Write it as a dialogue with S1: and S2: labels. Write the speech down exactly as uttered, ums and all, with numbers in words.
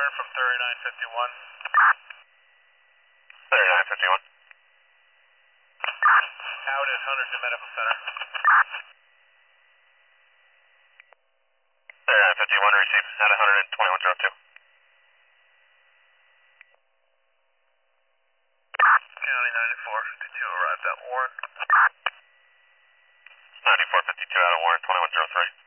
S1: Center from thirty-nine fifty-one.
S2: thirty-nine fifty-one.
S1: Out at Huntington Medical Center.
S2: thirty-nine fifty-one, receive. Out at one twenty-one oh two.
S1: County ninety-four fifty-two arrived at Warren.
S2: ninety-four fifty-two out of Warren, twenty-one oh three.